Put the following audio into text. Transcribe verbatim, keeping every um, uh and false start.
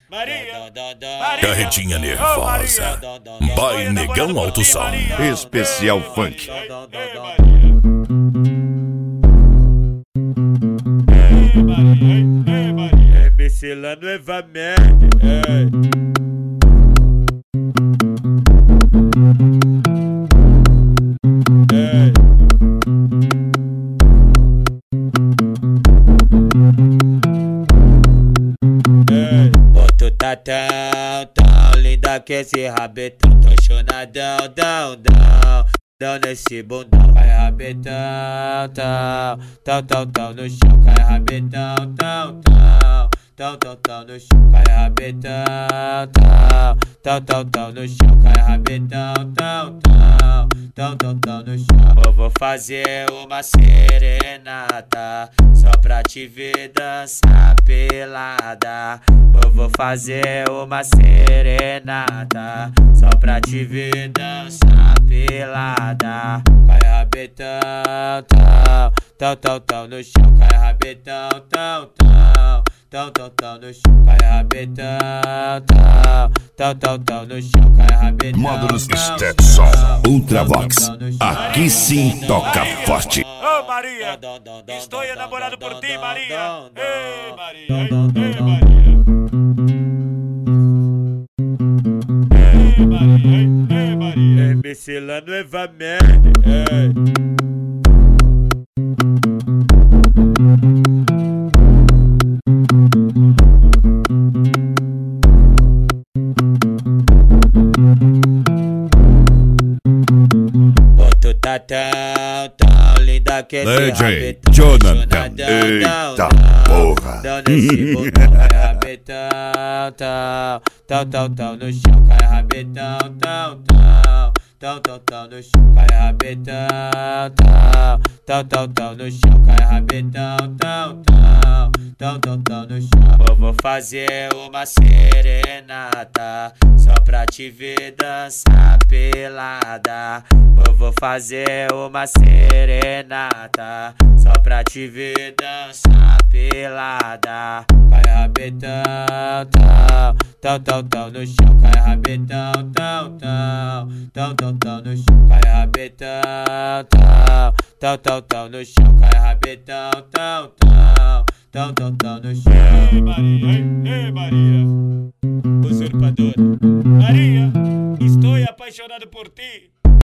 Maria, Carretinha nervosa. Vai Negão Alto Som. Especial Funk. M C La Nueva Merda. Tu tá tão, tão linda que esse rabetão. Tô chonadão, dão, dão, dão nesse bundão. Cai rabetão, tão, tão, tão, tão no chão. Cai rabetão, tão, tão, tão, tão, tão no chão. Cai rabetão, tão, tão, tão, tão no chão. Cai rabetão, tão, tão, tão, tão, tão no chão. Eu vou fazer uma serenata só pra te ver dançar pelada. Eu vou fazer uma serenata só pra te ver dançar pelada. Cai rabetão, tão, tão, tão, tão no chão. Cai rabetão, tão, tão, tão, tão, tão no chão. Cai rabetão, tão, tão, tão, tão no chão. Cai rabetão. Módulos Stetson Ultravox. Aqui sim toca forte. Ô Maria, estou enamorado por ti, Maria. Ei Maria, ei Maria. Ei Maria, ei Maria. M C La Nueva Merda. Tu tá tão, tão linda que esse rabetão. Jonathan. Eita porra. Dão nesse botão. Cai rabetão, tão, tão, tão, tão no chão. Cai rabetão, tão, tão, tão, tão, tão no chão. Cai rabetão, tão, tão, tão, tão no chão. Cai rabetão, tão, tão, tão, tão, tão no chão. Eu vou fazer uma serenata só pra te ver dançar pelada. Eu vou fazer uma serenata só pra te ver dançar pelada. Cai rabetão, tão, tão, tão, tão no chão. Cai rabetão, tão, tão, tão, tão, tão no chão. Cai rabetão, tão, tão, tão, tão no chão. Cai rabetão, tão, tão, tão, tão, tão no chão. Ei Maria, ei Maria, usurpadora. Maria, estou apaixonado por ti.